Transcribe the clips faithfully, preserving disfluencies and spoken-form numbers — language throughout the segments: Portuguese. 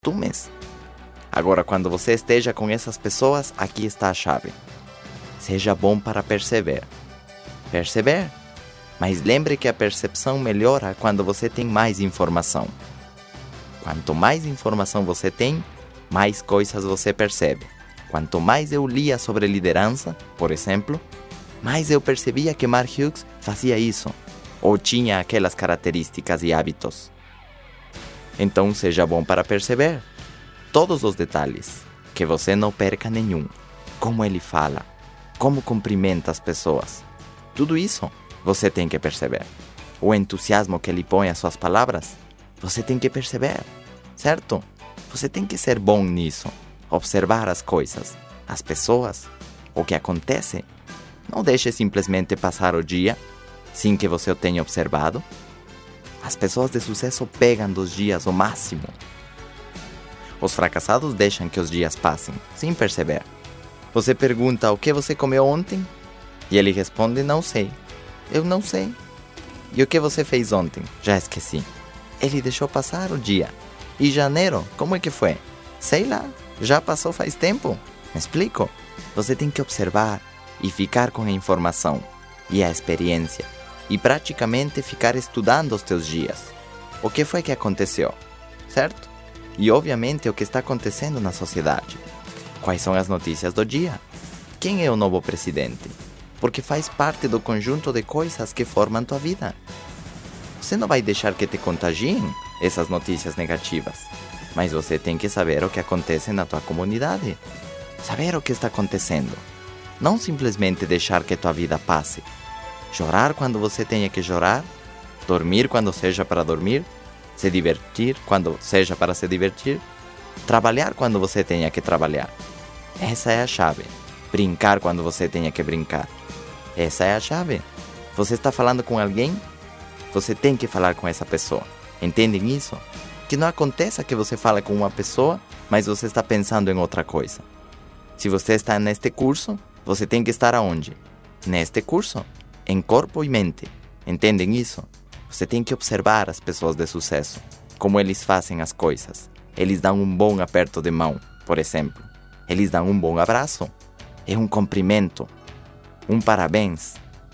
costumes. Agora, quando você esteja com essas pessoas, aqui está a chave. Seja bom para perceber. Perceber? Mas lembre que a percepção melhora quando você tem mais informação. Quanto mais informação você tem, mais coisas você percebe. Quanto mais eu lia sobre liderança, por exemplo, mais eu percebia que Mark Hughes fazia isso, ou tinha aquelas características e hábitos. Então seja bom para perceber todos os detalhes, que você não perca nenhum. Como ele fala, como cumprimenta as pessoas. Tudo isso você tem que perceber. O entusiasmo que ele põe às suas palavras, você tem que perceber, certo? Você tem que ser bom nisso. Observar as coisas, as pessoas, o que acontece. Não deixe simplesmente passar o dia sem que você o tenha observado. As pessoas de sucesso pegam dos dias o máximo. Os fracassados deixam que os dias passem, sem perceber. Você pergunta o que você comeu ontem? E ele responde, não sei. Eu não sei. E o que você fez ontem? Já esqueci. Ele deixou passar o dia. E janeiro, como é que foi? Sei lá, já passou faz tempo. Me explico? Você tem que observar e ficar com a informação e a experiência. E praticamente ficar estudando os teus dias. O que foi que aconteceu? Certo? E obviamente o que está acontecendo na sociedade. Quais são as notícias do dia? Quem é o novo presidente? Porque faz parte do conjunto de coisas que formam tua vida. Você não vai deixar que te contagiem essas notícias negativas. Mas você tem que saber o que acontece na tua comunidade. Saber o que está acontecendo. Não simplesmente deixar que tua vida passe. Chorar quando você tenha que chorar. Dormir quando seja para dormir. Se divertir quando seja para se divertir. Trabalhar quando você tenha que trabalhar. Essa é a chave. Brincar quando você tenha que brincar. Essa é a chave. Você está falando com alguém? Você tem que falar com essa pessoa. Entendem isso? Que não aconteça que você fala com uma pessoa, mas você está pensando em outra coisa. Se você está neste curso, você tem que estar aonde? Neste curso, em corpo e mente. Entendem isso? Você tem que observar as pessoas de sucesso, como eles fazem as coisas. Eles dão um bom aperto de mão, por exemplo. Eles dão um bom abraço. É um cumprimento. Um parabéns.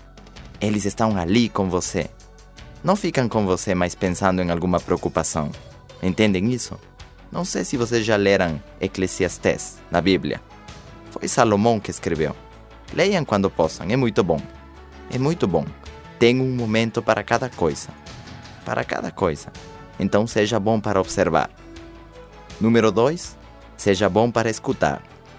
Eles estão ali com você. Não ficam com você mais pensando em alguma preocupação. Entendem isso? Não sei se vocês já leram Eclesiastes na Bíblia. Foi Salomão que escreveu. Leiam quando possam, é muito bom. É muito bom. Tem um momento para cada coisa. Para cada coisa. Então seja bom para observar. Número dois. Seja bom para escutar.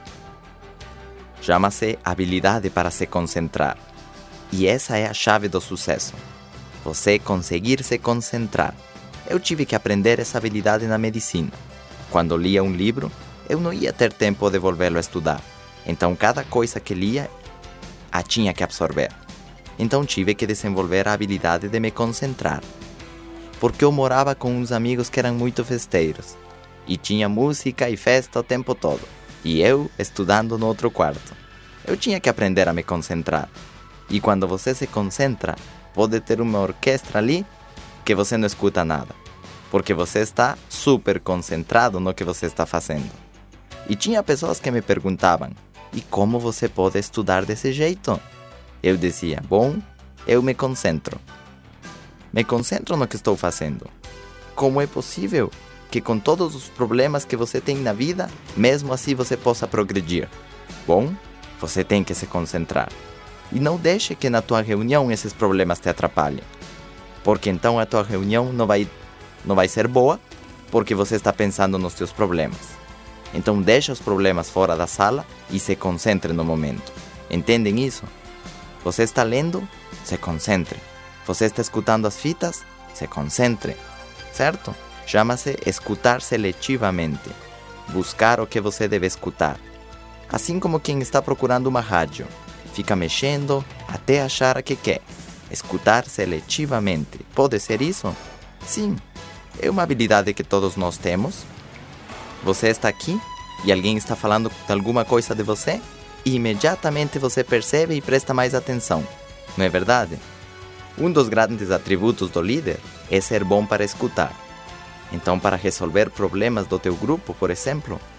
Chama-se habilidade para se concentrar. E essa é a chave do sucesso. Você conseguir se concentrar. Eu tive que aprender essa habilidade na medicina. Quando lia um livro, eu não ia ter tempo de volvê-lo a estudar. Então cada coisa que lia, a tinha que absorver. Então tive que desenvolver a habilidade de me concentrar. Porque eu morava com uns amigos que eram muito festeiros. E tinha música e festa o tempo todo. E eu estudando no outro quarto. Eu tinha que aprender a me concentrar. E quando você se concentra, pode ter uma orquestra ali que você não escuta nada. Porque você está super concentrado no que você está fazendo. E tinha pessoas que me perguntavam, e como você pode estudar desse jeito? Eu dizia, bom, eu me concentro. Me concentro no que estou fazendo. Como é possível que com todos os problemas que você tem na vida, mesmo assim você possa progredir? Bom, você tem que se concentrar. E não deixe que na tua reunião esses problemas te atrapalhem. Porque então a tua reunião não vai, não vai ser boa, porque você está pensando nos teus problemas. Então deixa os problemas fora da sala e se concentre no momento. Entendem isso? Você está lendo? Se concentre. Você está escutando as fitas? Se concentre. Certo? Chama-se escutar seletivamente. Buscar o que você deve escutar. Assim como quem está procurando uma rádio. Fica mexendo até achar a que quer. Escutar seletivamente. Pode ser isso? Sim. É uma habilidade que todos nós temos. Você está aqui e alguém está falando alguma coisa de você e imediatamente você percebe e presta mais atenção. Não é verdade? Um dos grandes atributos do líder é ser bom para escutar. Então, para resolver problemas do teu grupo, por exemplo,